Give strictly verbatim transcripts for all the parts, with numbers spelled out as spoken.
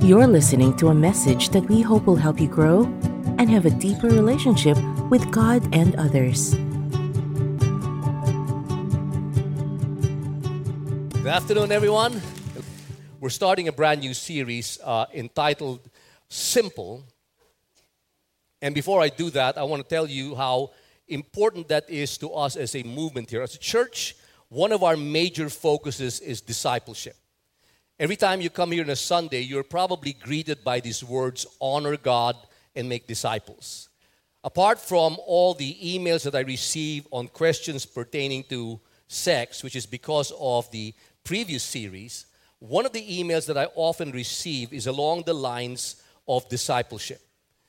You're listening to a message that we hope will help you grow and have a deeper relationship with God and others. Good afternoon, everyone. We're starting a brand new series uh, entitled Simple. And before I do that, I want to tell you how important that is to us as a movement here. As a church, one of our major focuses is discipleship. Every time you come here on a Sunday, you're probably greeted by these words, honor God and make disciples. Apart from all the emails that I receive on questions pertaining to sex, which is because of the previous series, one of the emails that I often receive is along the lines of discipleship.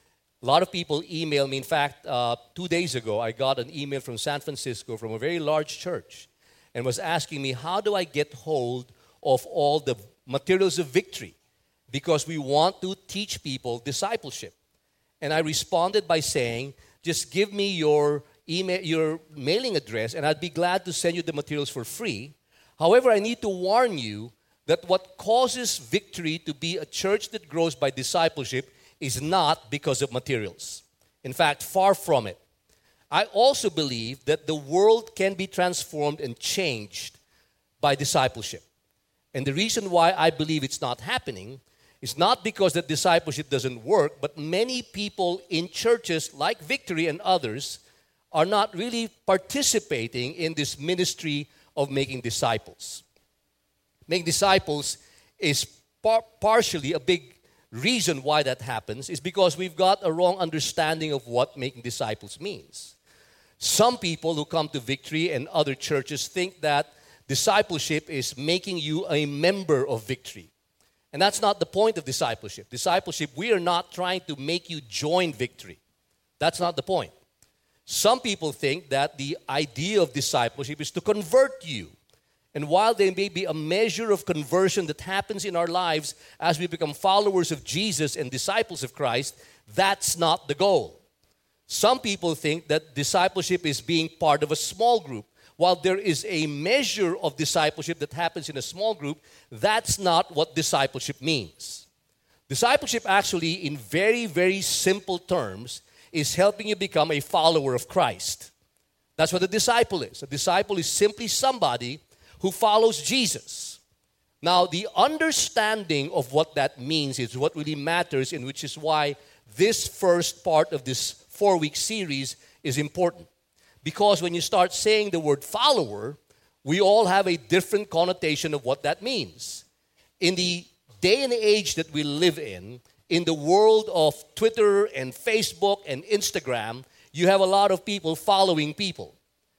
A lot of people email me. In fact, uh, two days ago, I got an email from San Francisco from a very large church and was asking me, how do I get hold of all the materials of victory? Because we want to teach people discipleship. And I responded by saying, just give me your email, your mailing address, and I'd be glad to send you the materials for free. However, I need to warn you that what causes Victory to be a church that grows by discipleship is not because of materials. In fact, far from it. I also believe that the world can be transformed and changed by discipleship. And the reason why I believe it's not happening is not because that discipleship doesn't work, but many people in churches like Victory and others are not really participating in this ministry of making disciples. Making disciples is par- partially a big reason why that happens is because we've got a wrong understanding of what making disciples means. Some people who come to Victory and other churches think that discipleship is making you a member of Victory. And that's not the point of discipleship. Discipleship, we are not trying to make you join Victory. That's not the point. Some people think that the idea of discipleship is to convert you. And while there may be a measure of conversion that happens in our lives as we become followers of Jesus and disciples of Christ, that's not the goal. Some people think that discipleship is being part of a small group. While there is a measure of discipleship that happens in a small group, that's not what discipleship means. Discipleship actually, in very, very simple terms, is helping you become a follower of Christ. That's what a disciple is. A disciple is simply somebody who follows Jesus. Now, the understanding of what that means is what really matters, and which is why this first part of this four-week series is important. Because when you start saying the word follower, we all have a different connotation of what that means. In the day and age that we live in, in the world of Twitter and Facebook and Instagram, you have a lot of people following people.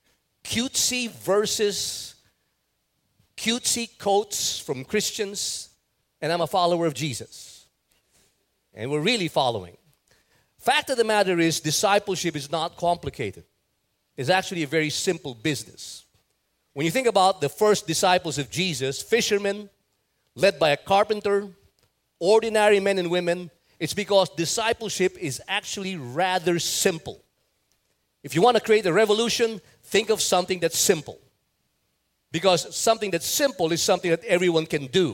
Cutesy verses, cutesy quotes from Christians, and I'm a follower of Jesus. And we're really following. Fact of the matter is, discipleship is not complicated. It's actually a very simple business. When you think about the first disciples of Jesus, fishermen, led by a carpenter, ordinary men and women, it's because discipleship is actually rather simple. If you want to create a revolution, think of something that's simple. Because something that's simple is something that everyone can do.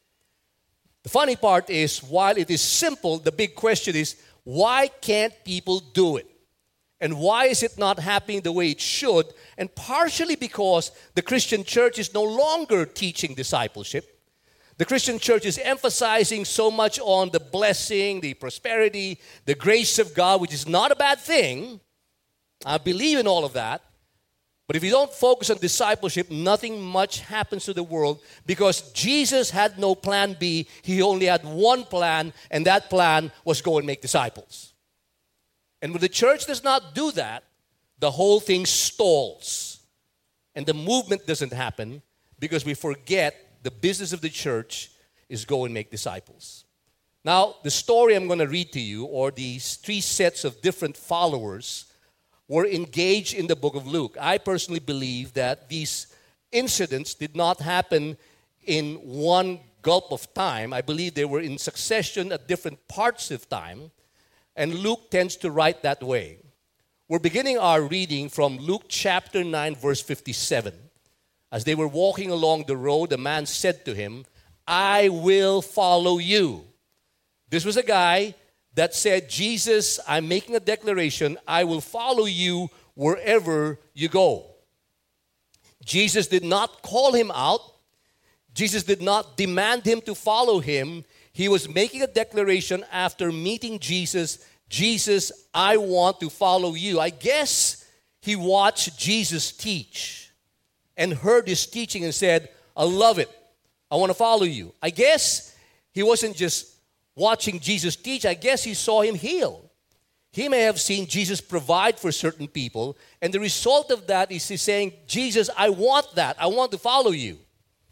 The funny part is, while it is simple, the big question is, why can't people do it? And why is it not happening the way it should? And partially because the Christian church is no longer teaching discipleship. The Christian church is emphasizing so much on the blessing, the prosperity, the grace of God, which is not a bad thing. I believe in all of that. But if you don't focus on discipleship, nothing much happens to the world because Jesus had no plan B. He only had one plan, and that plan was go and make disciples. And when the church does not do that, the whole thing stalls. And the movement doesn't happen because we forget the business of the church is go and make disciples. Now, the story I'm going to read to you, or these three sets of different followers, were engaged in the book of Luke. I personally believe that these incidents did not happen in one gulp of time. I believe they were in succession at different parts of time. And Luke tends to write that way. We're beginning our reading from Luke chapter nine, verse fifty-seven. As they were walking along the road, a man said to him, I will follow you. This was a guy that said, Jesus, I'm making a declaration. I will follow you wherever you go. Jesus did not call him out. Jesus did not demand him to follow him. He was making a declaration after meeting Jesus. Jesus, I want to follow you. I guess he watched Jesus teach and heard his teaching and said, I love it. I want to follow you. I guess he wasn't just watching Jesus teach. I guess he saw him heal. He may have seen Jesus provide for certain people, and the result of that is he's saying, Jesus, I want that. I want to follow you.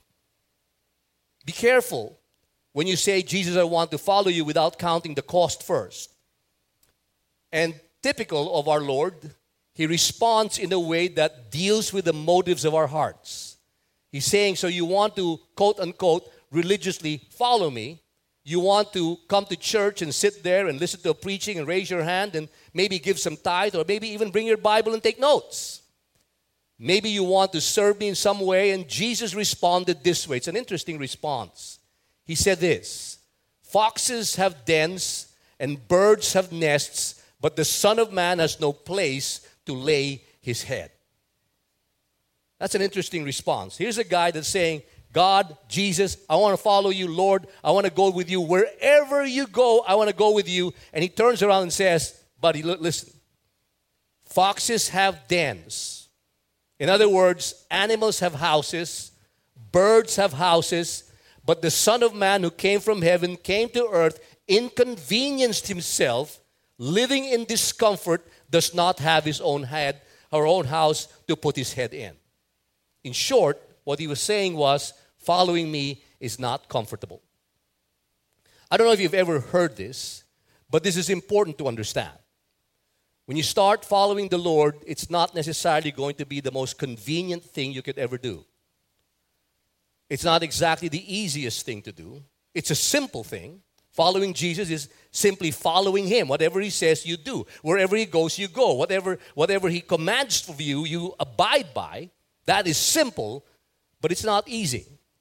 Be careful when you say, Jesus, I want to follow you without counting the cost first. And typical of our Lord, he responds in a way that deals with the motives of our hearts. He's saying, so you want to, quote unquote, religiously follow me. You want to come to church and sit there and listen to a preaching and raise your hand and maybe give some tithe or maybe even bring your Bible and take notes. Maybe you want to serve me in some way, and Jesus responded this way. It's an interesting response. He said this, foxes have dens and birds have nests, but the Son of Man has no place to lay his head. That's an interesting response. Here's a guy that's saying, God, Jesus, I want to follow you. Lord, I want to go with you. Wherever you go, I want to go with you. And he turns around and says, buddy, listen. Foxes have dens. In other words, animals have houses. Birds have houses. But the Son of Man who came from heaven, came to earth, inconvenienced himself, living in discomfort, does not have his own head, her own house to put his head in. In short, what he was saying was, following me is not comfortable. I don't know if you've ever heard this, but this is important to understand. When you start following the Lord, it's not necessarily going to be the most convenient thing you could ever do. It's not exactly the easiest thing to do. It's a simple thing. Following Jesus is simply following him. Whatever he says, you do. Wherever he goes, you go. Whatever, whatever he commands of you, you abide by. That is simple, but it's not easy.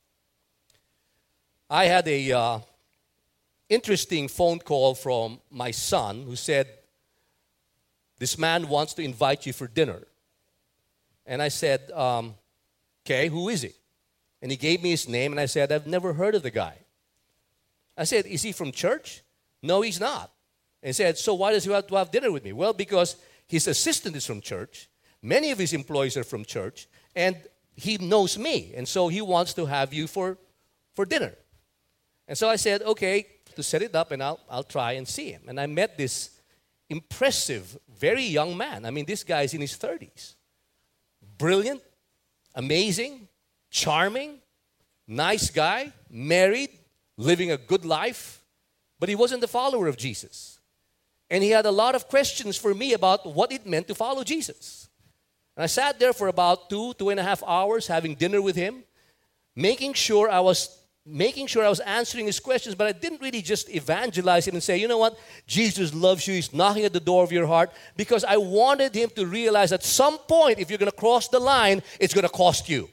I had a uh, interesting phone call from my son who said, this man wants to invite you for dinner. And I said, um, okay, who is he? And he gave me his name, and I said, I've never heard of the guy. I said, is he from church? No, he's not. And he said, so why does he have to have dinner with me? Well, because his assistant is from church. Many of his employees are from church. And he knows me, and so he wants to have you for, for dinner. And so I said, okay, to set it up, and I'll, I'll try and see him. And I met this impressive, very young man. I mean, this guy's in his thirties. Brilliant, amazing, charming, nice guy, married, living a good life. But he wasn't a follower of Jesus. And he had a lot of questions for me about what it meant to follow Jesus. And I sat there for about two, two and a half hours having dinner with him, making sure I was making sure I was answering his questions, but I didn't really just evangelize him and say, you know what, Jesus loves you, he's knocking at the door of your heart, because I wanted him to realize at some point, if you're going to cross the line, it's going to cost you.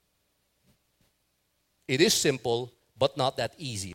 It is simple, but not that easy.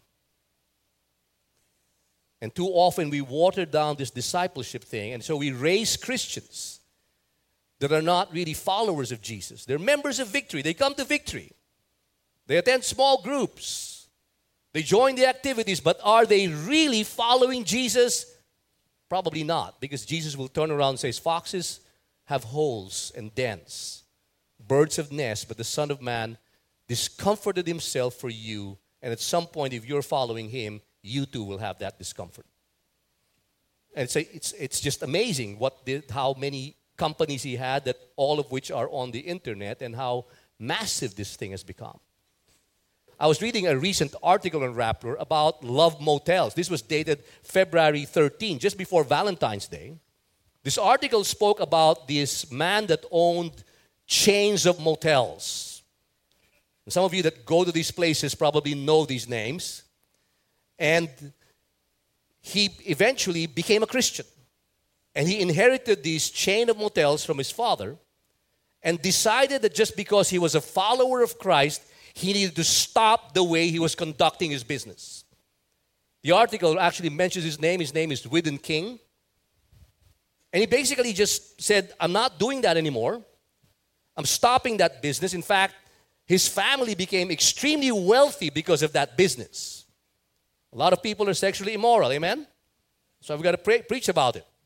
And too often we water down this discipleship thing, and so we raise Christians that are not really followers of Jesus. They're members of Victory. They come to Victory. They attend small groups. They join the activities, but are they really following Jesus? Probably not, because Jesus will turn around and say, foxes have holes and dens. Birds have nests, but the Son of Man discomforted himself for you, and at some point, if you're following him, you too will have that discomfort. And it's, a, it's, it's just amazing what did, how many companies he had, that all of which are on the internet, and how massive this thing has become. I was reading a recent article on Rappler about love motels. This was dated February thirteenth, just before Valentine's Day. This article spoke about this man that owned chains of motels. And some of you that go to these places probably know these names. And he eventually became a Christian. And he inherited this chain of motels from his father, and decided that just because he was a follower of Christ, he needed to stop the way he was conducting his business. The article actually mentions his name. His name is Whiddon King. And he basically just said, I'm not doing that anymore. I'm stopping that business. In fact, his family became extremely wealthy because of that business. A lot of people are sexually immoral, amen? So I've got to pre- preach about it.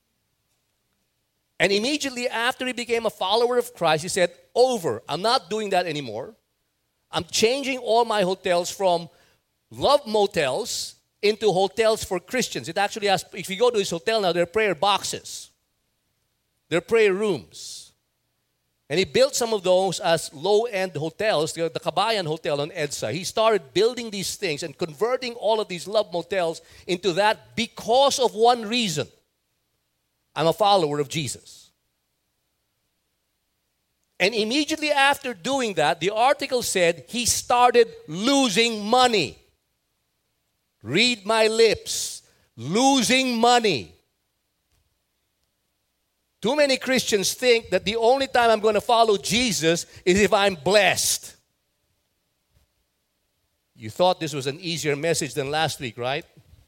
And immediately after he became a follower of Christ, he said, over, I'm not doing that anymore. I'm changing all my hotels from love motels into hotels for Christians. It actually has, if you go to his hotel now, there are prayer boxes. There are prayer rooms. And he built some of those as low-end hotels, the, the Kabayan Hotel on EDSA. He started building these things and converting all of these love motels into that because of one reason. I'm a follower of Jesus. And immediately after doing that, the article said he started losing money. Read my lips. Losing money. Too many Christians think that the only time I'm going to follow Jesus is if I'm blessed. You thought this was an easier message than last week, right?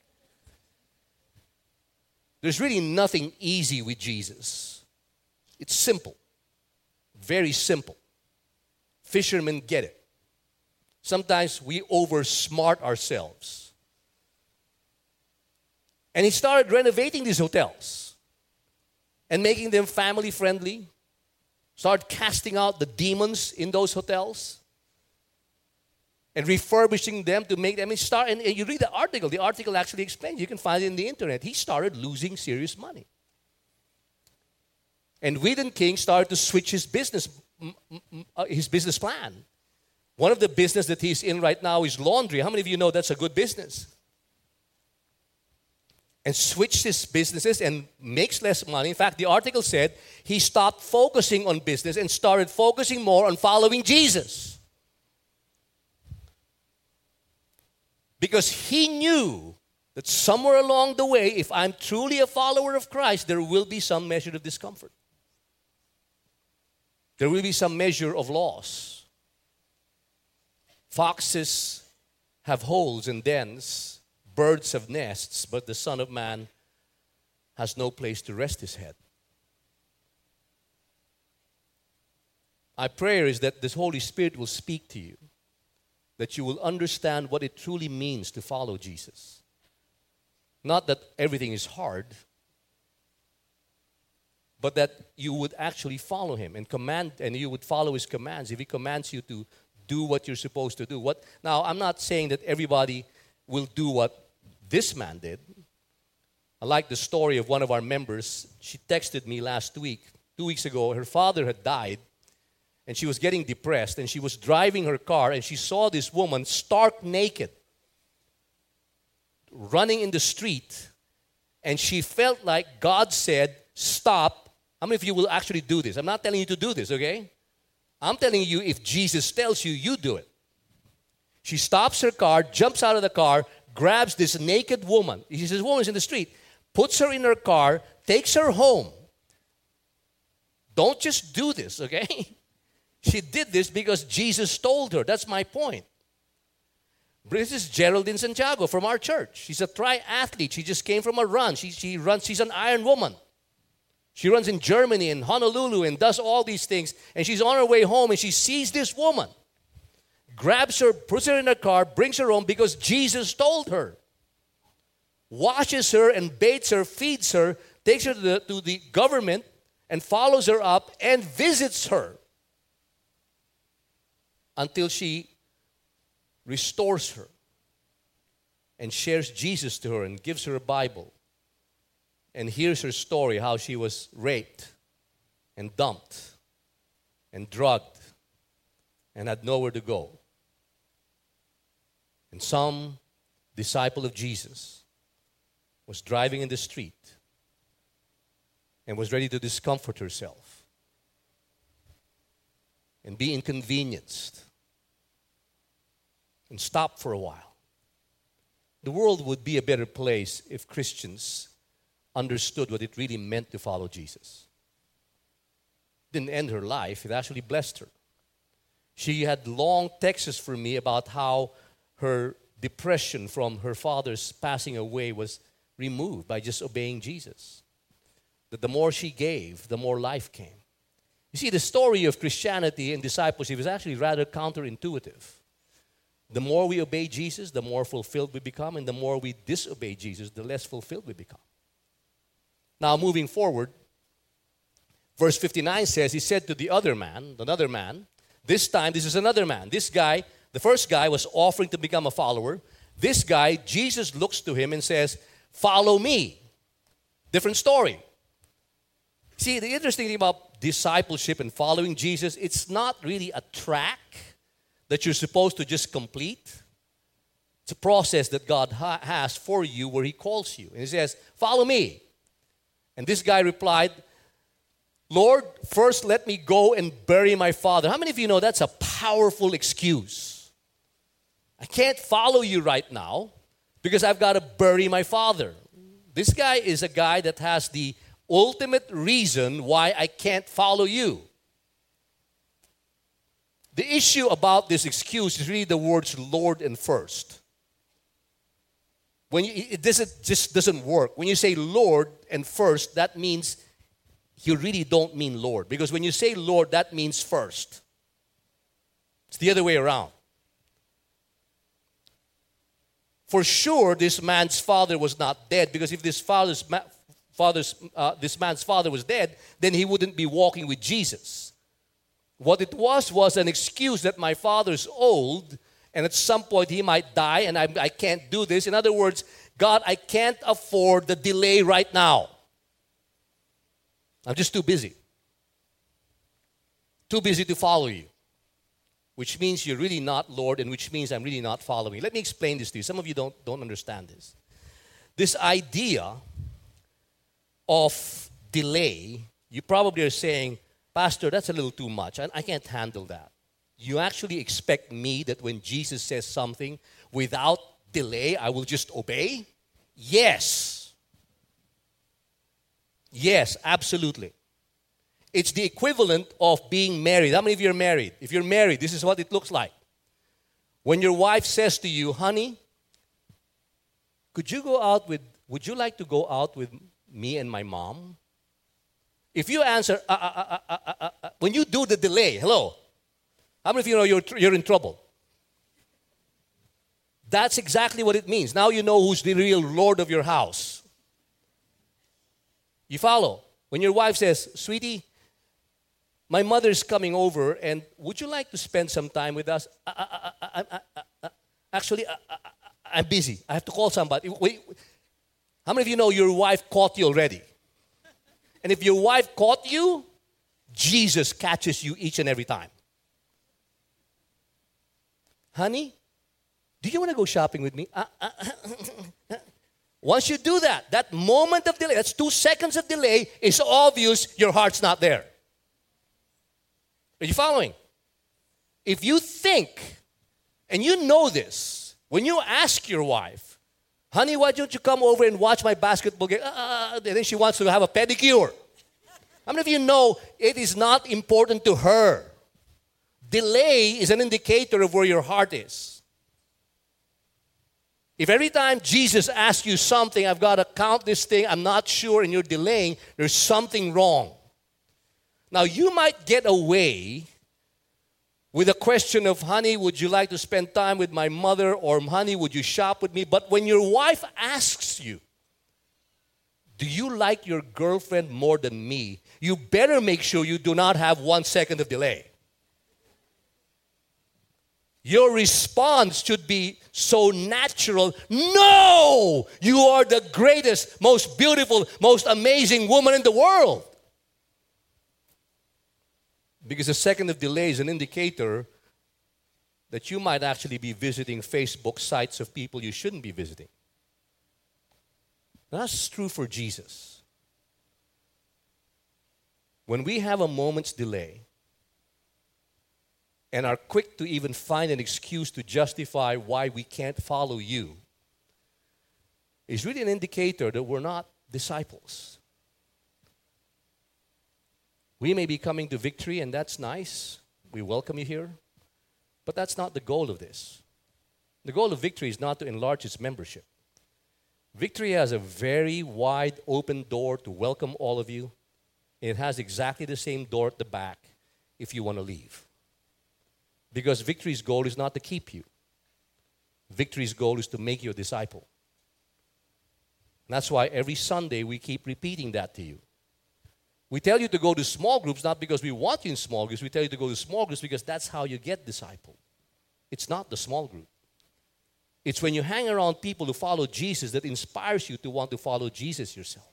There's really nothing easy with Jesus. It's simple. Very simple. Fishermen get it. Sometimes we oversmart ourselves. And he started renovating these hotels and making them family friendly. Started casting out the demons in those hotels and refurbishing them to make them. And, start, and, and you read the article. The article actually explains. You can find it in the internet. He started losing serious money. And Whiddon King started to switch his business, his business plan. One of the business that he's in right now is laundry. How many of you know that's a good business? And switched his businesses and makes less money. In fact, the article said he stopped focusing on business and started focusing more on following Jesus. Because he knew that somewhere along the way, if I'm truly a follower of Christ, there will be some measure of discomfort. There will be some measure of loss. Foxes have holes and dens. Birds have nests, but the Son of Man has no place to rest his head. My prayer is that the Holy Spirit will speak to you, that you will understand what it truly means to follow Jesus. Not that everything is hard, but that you would actually follow him and command, and you would follow his commands. If he commands you to do what you're supposed to do. What now, I'm not saying that everybody will do what this man did. I like the story of one of our members. She texted me last week, two weeks ago. Her father had died, and she was getting depressed, and she was driving her car, and she saw this woman stark naked running in the street, and she felt like God said, stop. How many of you will actually do this? I'm not telling you to do this, okay? I'm telling you, if Jesus tells you, you do it. She stops her car, jumps out of the car, grabs this naked woman. She says, woman's in the street. Puts her in her car, takes her home. Don't just do this, okay? She did this because Jesus told her. That's my point. This is Geraldine Santiago from our church. She's a triathlete. She just came from a run. She, she runs. She's an Iron Woman. She runs in Germany and Honolulu and does all these things. And she's on her way home and she sees this woman. Grabs her, puts her in her car, brings her home because Jesus told her. Washes her and bathes her, feeds her, takes her to the, to the government and follows her up and visits her until she restores her and shares Jesus to her and gives her a Bible and hears her story, how she was raped and dumped and drugged and had nowhere to go. And some disciple of Jesus was driving in the street and was ready to discomfort herself and be inconvenienced and stop for a while. The world would be a better place if Christians understood what it really meant to follow Jesus. It didn't end her life, it actually blessed her. She had long texts for me about how her depression from her father's passing away was removed by just obeying Jesus. That the more she gave, the more life came. You see, the story of Christianity and discipleship is actually rather counterintuitive. The more we obey Jesus, the more fulfilled we become, and the more we disobey Jesus, the less fulfilled we become. Now, moving forward, verse fifty-nine says, he said to the other man, another man, this time, this is another man. This guy, the first guy was offering to become a follower. This guy, Jesus looks to him and says, follow me. Different story. See, the interesting thing about discipleship and following Jesus, it's not really a track that you're supposed to just complete. It's a process that God ha- has for you where He calls you. And He says, follow me. And this guy replied, Lord, first let me go and bury my father. How many of you know that's a powerful excuse? I can't follow you right now because I've got to bury my father. This guy is a guy that has the ultimate reason why I can't follow you. The issue about this excuse is really the words Lord and first. When you, it doesn't, just doesn't work. When you say Lord and first, that means you really don't mean Lord. Because when you say Lord, that means first. It's the other way around. For sure, this man's father was not dead. Because if this father's, father's uh, this man's father was dead, then he wouldn't be walking with Jesus. What it was was an excuse that my father's old, and at some point he might die, and I, I can't do this. In other words, God, I can't afford the delay right now. I'm just too busy. Too busy to follow you. Which means you're really not Lord, and which means I'm really not following. Let me explain this to you. Some of you don't, don't understand this. This idea of delay, you probably are saying, Pastor, that's a little too much. I, I can't handle that. You actually expect me that when Jesus says something, without delay, I will just obey? Yes. Yes, absolutely. It's the equivalent of being married. How many of you are married? If you're married, this is what it looks like. When your wife says to you, honey, could you go out with, would you like to go out with me and my mom? If you answer, uh, uh, uh, uh, uh, uh, uh, when you do the delay, hello, how many of you know you're, you're in trouble? That's exactly what it means. Now you know who's the real Lord of your house. You follow? When your wife says, sweetie, my mother's coming over, and would you like to spend some time with us? Uh, uh, uh, uh, uh, uh, uh, actually, uh, uh, uh, I'm busy. I have to call somebody. Wait, how many of you know your wife caught you already? And if your wife caught you, Jesus catches you each and every time. Honey, do you want to go shopping with me? Uh, uh, uh, Once you do that, that moment of delay, that's two seconds of delay, it's obvious your heart's not there. Are you following? If you think, and you know this, when you ask your wife, honey, why don't you come over and watch my basketball game? Uh, and then she wants to have a pedicure. How many of you know it is not important to her? Delay is an indicator of where your heart is. If every time Jesus asks you something, I've got to count this thing, I'm not sure, and you're delaying, there's something wrong. Now, you might get away with a question of, honey, would you like to spend time with my mother? Or, honey, would you shop with me? But when your wife asks you, do you like your girlfriend more than me? You better make sure you do not have one second of delay. Your response should be so natural. No! You are the greatest, most beautiful, most amazing woman in the world. Because a second of delay is an indicator that you might actually be visiting Facebook sites of people you shouldn't be visiting. That's true for Jesus. When we have a moment's delay, and are quick to even find an excuse to justify why we can't follow you, is really an indicator that we're not disciples. We may be coming to Victory, and that's nice. We welcome you here. But that's not the goal of this. The goal of Victory is not to enlarge its membership. Victory has a very wide open door to welcome all of you. It has exactly the same door at the back if you want to leave. Because Victory's goal is not to keep you. Victory's goal is to make you a disciple. And that's why every Sunday we keep repeating that to you. We tell you to go to small groups not because we want you in small groups. We tell you to go to small groups because that's how you get discipled. It's not the small group. It's when you hang around people who follow Jesus that inspires you to want to follow Jesus yourself.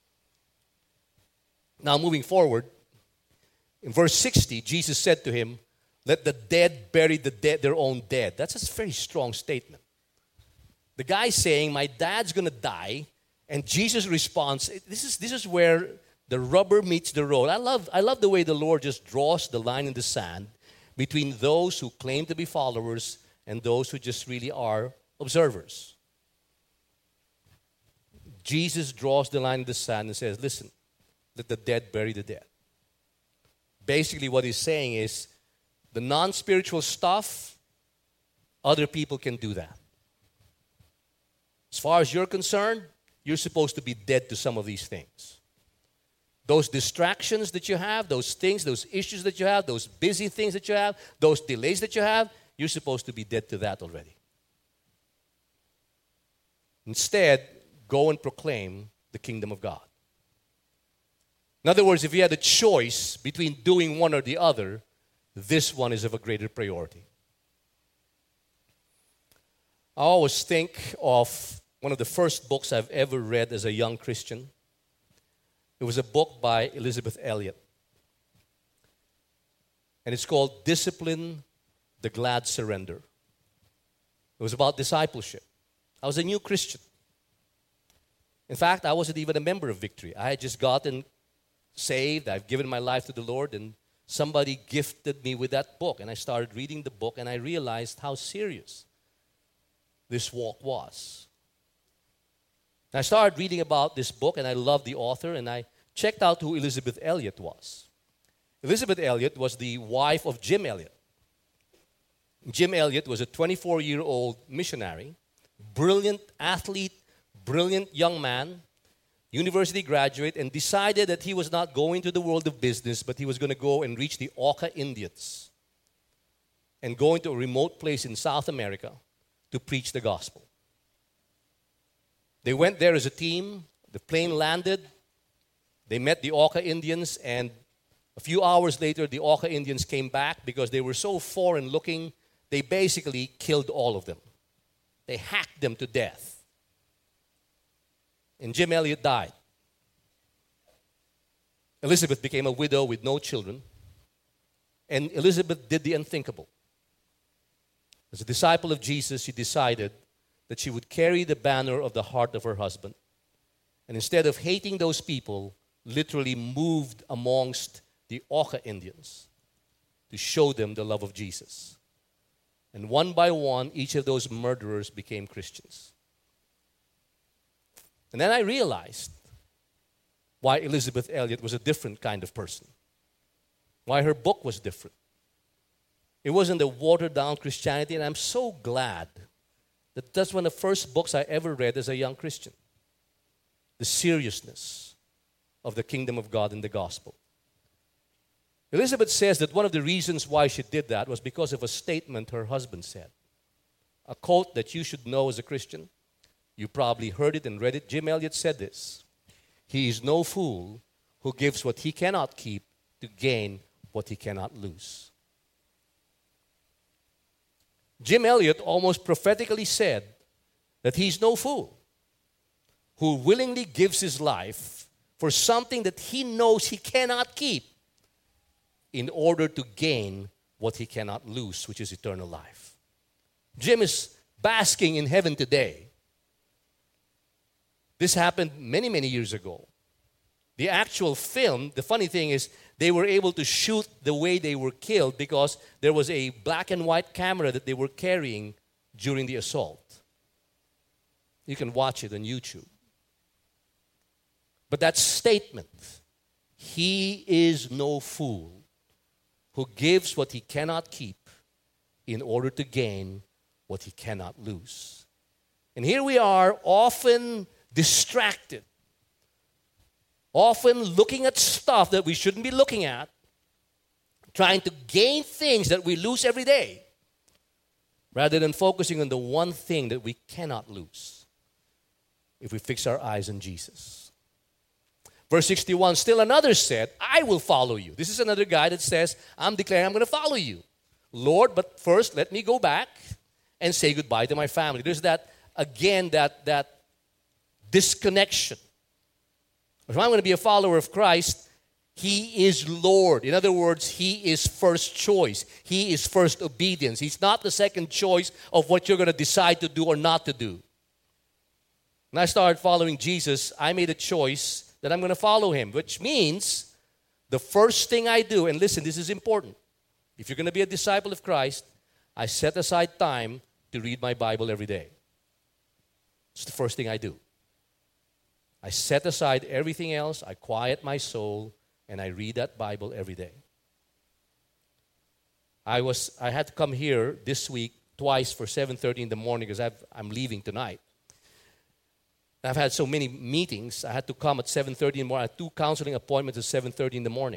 Now moving forward, in verse sixty, Jesus said to him, "Let the dead bury the dead, their own dead." That's a very strong statement. The guy's saying, my dad's going to die, and Jesus responds, this is, this is where the rubber meets the road. I love, I love the way the Lord just draws the line in the sand between those who claim to be followers and those who just really are observers. Jesus draws the line in the sand and says, listen, let the dead bury the dead. Basically what he's saying is, the non-spiritual stuff, other people can do that. As far as you're concerned, you're supposed to be dead to some of these things. Those distractions that you have, those things, those issues that you have, those busy things that you have, those delays that you have, you're supposed to be dead to that already. Instead, go and proclaim the kingdom of God. In other words, if you had a choice between doing one or the other, this one is of a greater priority. I always think of one of the first books I've ever read as a young Christian. It was a book by Elisabeth Elliot. And it's called Discipline, the Glad Surrender. It was about discipleship. I was a new Christian. In fact, I wasn't even a member of Victory. I had just gotten saved. I've given my life to the Lord, and somebody gifted me with that book. And I started reading the book, and I realized how serious this walk was. I started reading about this book, and I loved the author, and I checked out who Elisabeth Elliot was. Elisabeth Elliot was the wife of Jim Elliot. Jim Elliot was a twenty-four-year-old missionary, brilliant athlete, brilliant young man, university graduate, and decided that he was not going to the world of business, but he was going to go and reach the Auca Indians and go into a remote place in South America to preach the gospel. They went there as a team. The plane landed. They met the Auca Indians, and a few hours later, the Auca Indians came back because they were so foreign looking, they basically killed all of them. They hacked them to death. And Jim Elliot died. Elizabeth became a widow with no children, and Elizabeth did the unthinkable. As a disciple of Jesus, she decided that she would carry the banner of the heart of her husband. And instead of hating those people, literally moved amongst the Auca Indians to show them the love of Jesus. And one by one, each of those murderers became Christians. And then I realized why Elisabeth Elliot was a different kind of person. Why her book was different. It wasn't a watered-down Christianity, and I'm so glad that that's one of the first books I ever read as a young Christian. The seriousness of the kingdom of God and the gospel. Elizabeth says that one of the reasons why she did that was because of a statement her husband said. A quote that you should know as a Christian. You probably heard it and read it. Jim Elliot said this: "He is no fool who gives what he cannot keep to gain what he cannot lose." Jim Elliot almost prophetically said that he's no fool who willingly gives his life for something that he knows he cannot keep in order to gain what he cannot lose, which is eternal life. Jim is basking in heaven today. This happened many, many years ago. The actual film, the funny thing is, they were able to shoot the way they were killed because there was a black and white camera that they were carrying during the assault. You can watch it on YouTube. But that statement, "He is no fool who gives what he cannot keep in order to gain what he cannot lose. And here we are, often distracted, often looking at stuff that we shouldn't be looking at, trying to gain things that we lose every day, rather than focusing on the one thing that we cannot lose if we fix our eyes on Jesus. Verse sixty-one, still another said, I will follow you. This is another guy that says, I'm declaring I'm going to follow you. Lord, but first let me go back and say goodbye to my family. There's that, again, that, that disconnection. If I'm going to be a follower of Christ, He is Lord. In other words, He is first choice. He is first obedience. He's not the second choice of what you're going to decide to do or not to do. When I started following Jesus, I made a choice that I'm going to follow Him, which means the first thing I do, and listen, this is important. If you're going to be a disciple of Christ, I set aside time to read my Bible every day. It's the first thing I do. I set aside everything else, I quiet my soul, and I read that Bible every day. I was I had to come here this week twice for seven thirty in the morning because I've, I'm leaving tonight. I've had so many meetings. I had to come at seven thirty in the morning. I had two counseling appointments at seven thirty in the morning.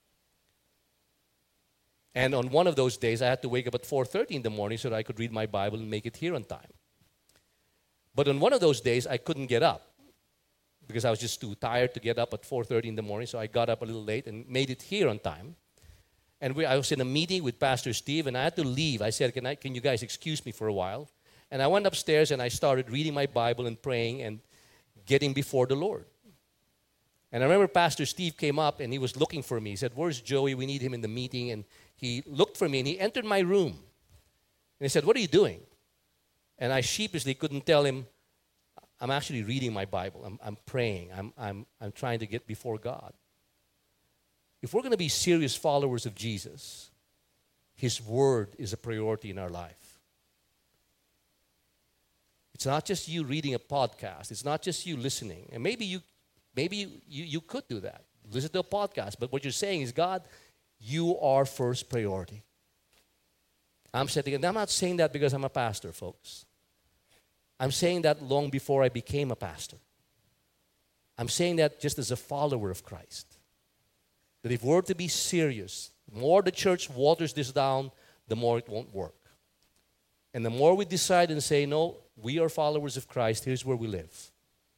And on one of those days, I had to wake up at four thirty in the morning so that I could read my Bible and make it here on time. But on one of those days, I couldn't get up because I was just too tired to get up at four thirty in the morning. So I got up a little late and made it here on time. And we, I was in a meeting with Pastor Steve, and I had to leave. I said, can, I, can you guys excuse me for a while? And I went upstairs, and I started reading my Bible and praying and getting before the Lord. And I remember Pastor Steve came up, and he was looking for me. He said, where's Joey? We need him in the meeting. And he looked for me, and he entered my room. And he said, what are you doing? And I sheepishly couldn't tell him, I'm actually reading my Bible. I'm, I'm praying. I'm, I'm, I'm trying to get before God. If we're going to be serious followers of Jesus, His Word is a priority in our life. It's not just you reading a podcast. It's not just you listening. And maybe you maybe you, you, you could do that. Listen to a podcast. But what you're saying is, God, you are first priority. I'm setting, and I'm not saying that because I'm a pastor, folks. I'm saying that long before I became a pastor. I'm saying that just as a follower of Christ. That if we're to be serious, the more the church waters this down, the more it won't work. And the more we decide and say, no, we are followers of Christ, here's where we live.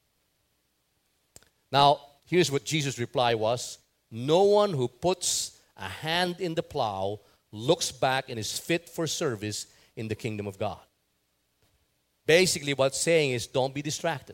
Now, here's what Jesus' reply was. No one who puts a hand in the plow looks back and is fit for service in the kingdom of God. Basically, what's saying is don't be distracted.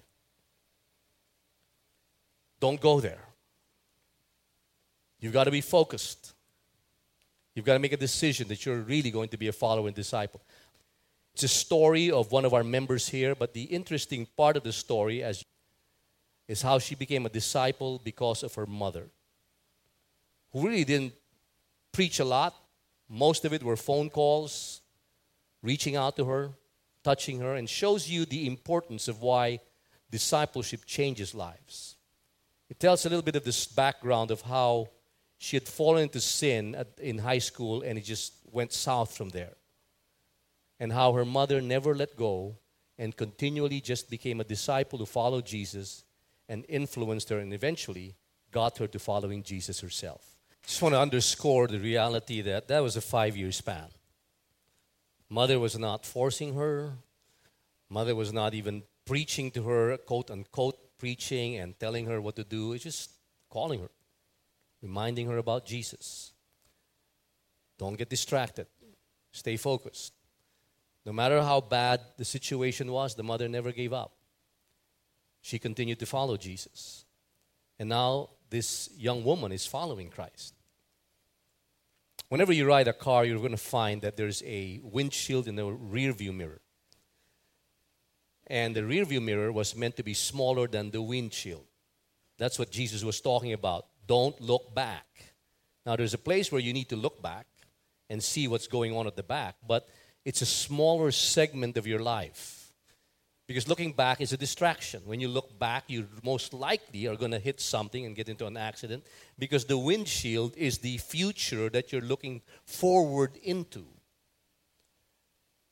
Don't go there. You've got to be focused. You've got to make a decision that you're really going to be a follower and disciple. It's a story of one of our members here, but the interesting part of the story as is how she became a disciple because of her mother, who really didn't preach a lot. Most of it were phone calls, reaching out to her, touching her, and shows you the importance of why discipleship changes lives. It tells a little bit of this background of how she had fallen into sin at, in high school, and it just went south from there. And how her mother never let go and continually just became a disciple who followed Jesus and influenced her and eventually got her to following Jesus herself. Just want to underscore the reality that that was a five-year span. Mother was not forcing her. Mother was not even preaching to her, quote-unquote, preaching and telling her what to do. It's just calling her, reminding her about Jesus. Don't get distracted. Stay focused. No matter how bad the situation was, the mother never gave up. She continued to follow Jesus. And now this young woman is following Christ. Whenever you ride a car, you're going to find that there's a windshield in the rear view mirror. And the rear view mirror was meant to be smaller than the windshield. That's what Jesus was talking about. Don't look back. Now, there's a place where you need to look back and see what's going on at the back, but it's a smaller segment of your life. Because looking back is a distraction. When you look back, you most likely are going to hit something and get into an accident because the windshield is the future that you're looking forward into.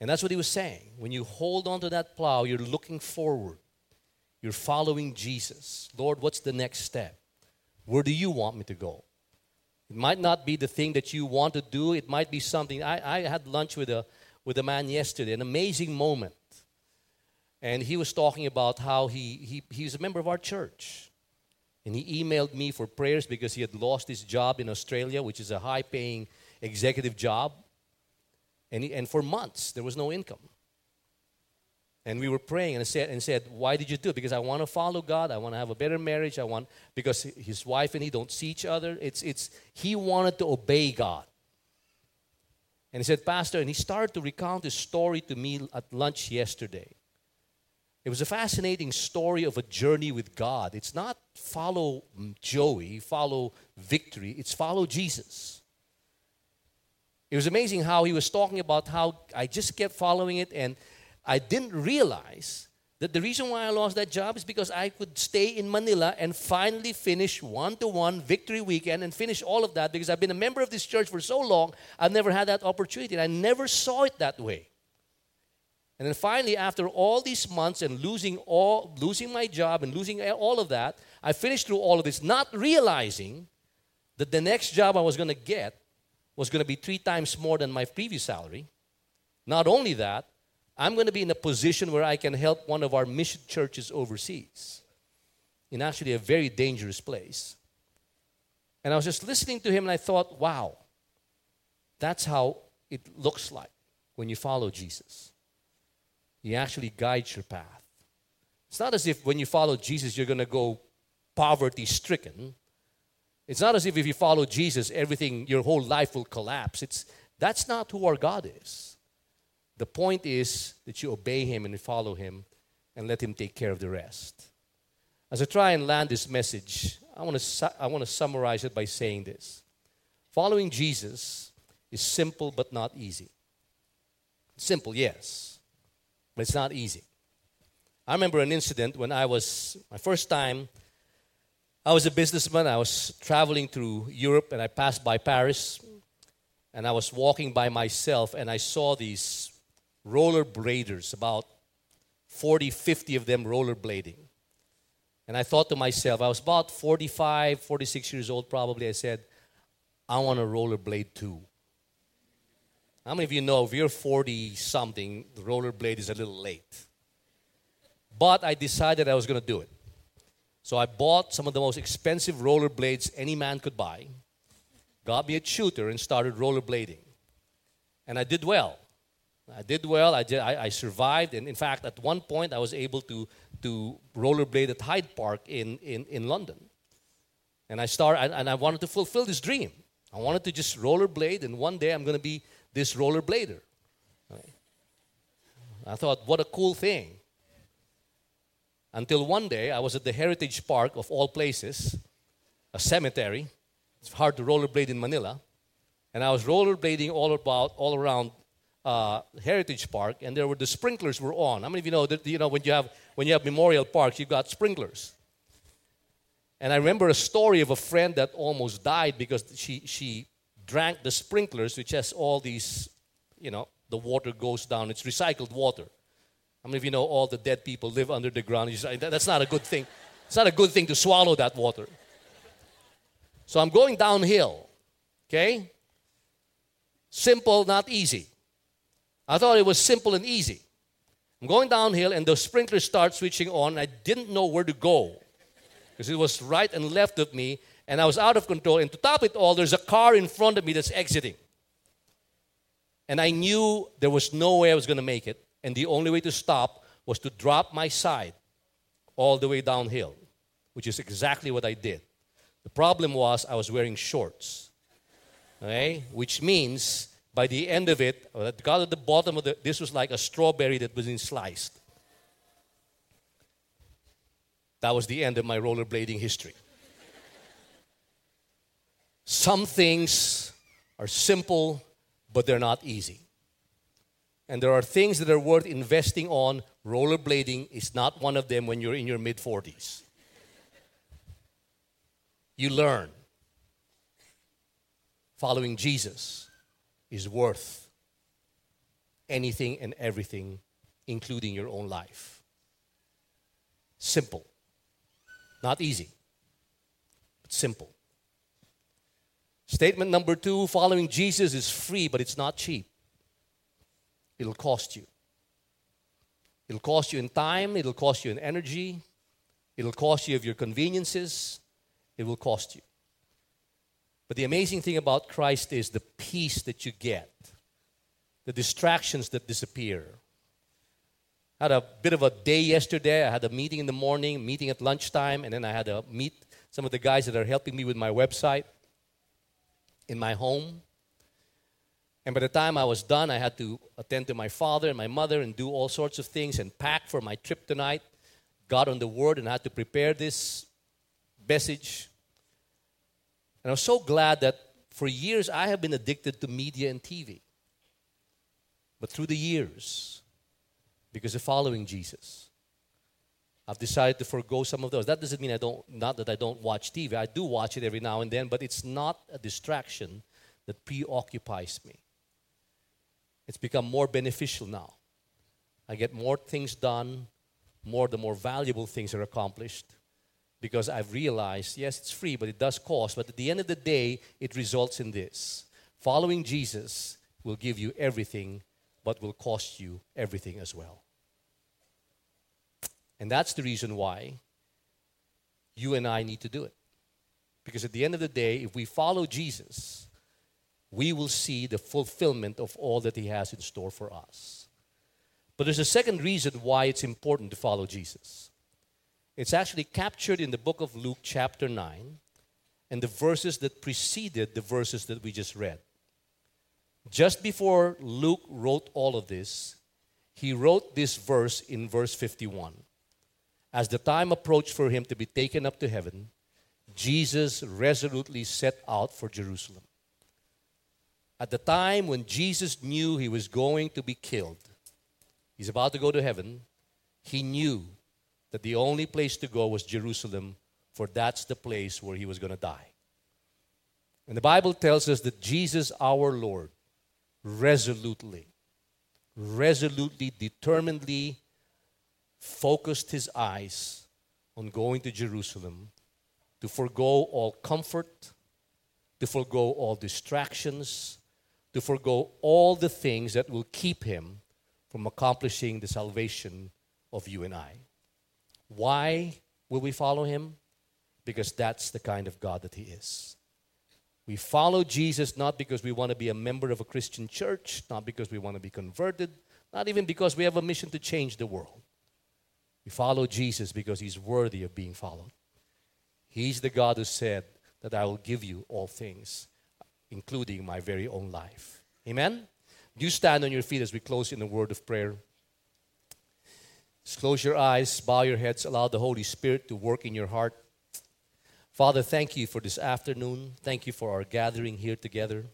And that's what he was saying. When you hold on to that plow, you're looking forward. You're following Jesus. Lord, what's the next step? Where do you want me to go? It might not be the thing that you want to do. It might be something. I, I had lunch with a, with a man yesterday, an amazing moment. And he was talking about how he, he he's a member of our church. And he emailed me for prayers because he had lost his job in Australia, which is a high-paying executive job. And, he, and for months, there was no income. And we were praying and said, and said, why did you do it? Because I want to follow God. I want to have a better marriage. I want, because his wife and he don't see each other. It's, it's, he wanted to obey God. And he said, Pastor, and he started to recount his story to me at lunch yesterday. It was a fascinating story of a journey with God. It's not follow Joey, follow victory. It's follow Jesus. It was amazing how he was talking about how I just kept following it, and I didn't realize that the reason why I lost that job is because I could stay in Manila and finally finish one-to-one Victory Weekend and finish all of that, because I've been a member of this church for so long, I've never had that opportunity, and I never saw it that way. And then finally, after all these months and losing all, losing my job and losing all of that, I finished through all of this, not realizing that the next job I was going to get was going to be three times more than my previous salary. Not only that, I'm going to be in a position where I can help one of our mission churches overseas, in actually a very dangerous place. And I was just listening to him and I thought, wow, that's how it looks like when you follow Jesus. He actually guides your path. It's not as if when you follow Jesus, you're going to go poverty-stricken. It's not as if if you follow Jesus, everything, your whole life will collapse. It's, that's not who our God is. The point is that you obey Him and follow Him and let Him take care of the rest. As I try and land this message, I want to su- I want to summarize it by saying this. Following Jesus is simple but not easy. Simple, yes, but it's not easy. I remember an incident when I was, my first time, I was a businessman. I was traveling through Europe and I passed by Paris and I was walking by myself and I saw these rollerbladers, about forty, fifty of them rollerblading. And I thought to myself, I was about forty-five, forty-six years old probably. I said, I want to rollerblade too. How many of you know if you're forty-something, the rollerblade is a little late? But I decided I was going to do it. So I bought some of the most expensive rollerblades any man could buy, got me a shooter, and started rollerblading. And I did well. I did well. I, did, I, I survived. And in fact, at one point, I was able to, to rollerblade at Hyde Park in, in, in London. And I started, and, and I wanted to fulfill this dream. I wanted to just rollerblade, and one day I'm going to be this rollerblader. Okay. I thought, what a cool thing. Until one day, I was at the Heritage Park of all places, a cemetery. It's hard to rollerblade in Manila. And I was rollerblading all about, all around uh, Heritage Park, and there were the sprinklers were on. How many of you know that? You know when you have when you have memorial parks, you've got sprinklers. And I remember a story of a friend that almost died because she she drank the sprinklers, which has all these, you know, the water goes down. It's recycled water. How many of you know all the dead people live under the ground? You say, that's not a good thing. It's not a good thing to swallow that water. So I'm going downhill, okay? Simple, not easy. I thought it was simple and easy. I'm going downhill and the sprinklers start switching on. I didn't know where to go because it was right and left of me and I was out of control. And to top it all, there's a car in front of me that's exiting. And I knew there was no way I was going to make it. And the only way to stop was to drop my side all the way downhill, which is exactly what I did. The problem was I was wearing shorts, okay? Which means by the end of it, I got at the bottom of the, this was like a strawberry that was in sliced. That was the end of my rollerblading history. Some things are simple, but they're not easy. And there are things that are worth investing on. Rollerblading is not one of them when you're in your mid-forties. You learn. Following Jesus is worth anything and everything, including your own life. Simple. Not easy, but simple. Statement number two, following Jesus is free, but it's not cheap. It'll cost you. It'll cost you in time, it'll cost you in energy, it'll cost you of your conveniences, it will cost you. But the amazing thing about Christ is the peace that you get, the distractions that disappear. I had a bit of a day yesterday. I had a meeting in the morning, meeting at lunchtime, and then I had to meet some of the guys that are helping me with my website in my home. And by the time I was done, I had to attend to my father and my mother and do all sorts of things and pack for my trip tonight. Got on the Word and had to prepare this message. And I was so glad that for years I have been addicted to media and T V. But through the years, because of following Jesus, I've decided to forego some of those. That doesn't mean I don't, not that I don't watch T V. I do watch it every now and then, but it's not a distraction that preoccupies me. It's become more beneficial now. I get more things done, more the more valuable things are accomplished, because I've realized, yes, it's free, but it does cost. But at the end of the day, it results in this. Following Jesus will give you everything, but will cost you everything as well. And that's the reason why you and I need to do it. Because at the end of the day, if we follow Jesus, we will see the fulfillment of all that He has in store for us. But there's a second reason why it's important to follow Jesus. It's actually captured in the book of Luke chapter nine and the verses that preceded the verses that we just read. Just before Luke wrote all of this, he wrote this verse in verse fifty-one. As the time approached for Him to be taken up to heaven, Jesus resolutely set out for Jerusalem. At the time when Jesus knew He was going to be killed, He's about to go to heaven, He knew that the only place to go was Jerusalem, for that's the place where He was going to die. And the Bible tells us that Jesus, our Lord, resolutely, resolutely, determinedly focused His eyes on going to Jerusalem to forego all comfort, to forego all distractions, to forego all the things that will keep Him from accomplishing the salvation of you and I. Why will we follow Him? Because that's the kind of God that He is. We follow Jesus not because we want to be a member of a Christian church, not because we want to be converted, not even because we have a mission to change the world. We follow Jesus because He's worthy of being followed. He's the God who said that I will give you all things, including my very own life. Amen? You stand on your feet as we close in a word of prayer. Just close your eyes, bow your heads, allow the Holy Spirit to work in your heart. Father, thank You for this afternoon. Thank You for our gathering here together.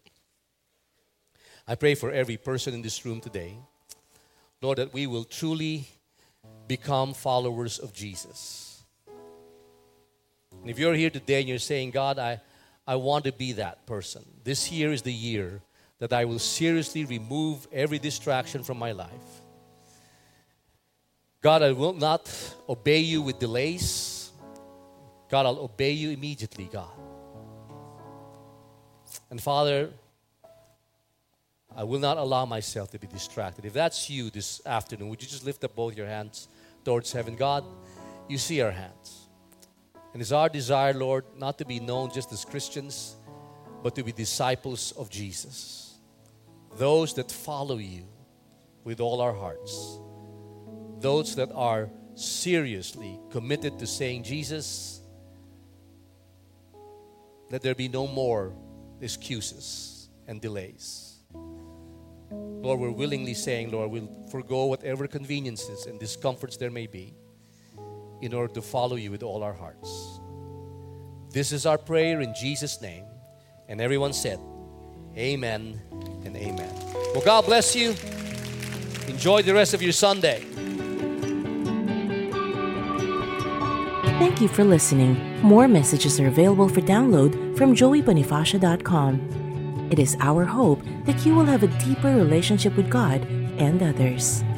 I pray for every person in this room today, Lord, that we will truly become followers of Jesus. And if you're here today and you're saying, God, I, I want to be that person. This year is the year that I will seriously remove every distraction from my life. God, I will not obey You with delays. God, I'll obey You immediately, God. And Father, I will not allow myself to be distracted. If that's you this afternoon, would you just lift up both your hands towards heaven? God, You see our hands. And it's our desire, Lord, not to be known just as Christians, but to be disciples of Jesus. Those that follow You with all our hearts. Those that are seriously committed to saying, Jesus, let there be no more excuses and delays. Lord, we're willingly saying, Lord, we'll forego whatever conveniences and discomforts there may be in order to follow You with all our hearts. This is our prayer in Jesus' name. And everyone said, amen and amen. Well, God bless you. Enjoy the rest of your Sunday. Thank you for listening. More messages are available for download from joey bonifacio dot com. It is our hope that you will have a deeper relationship with God and others.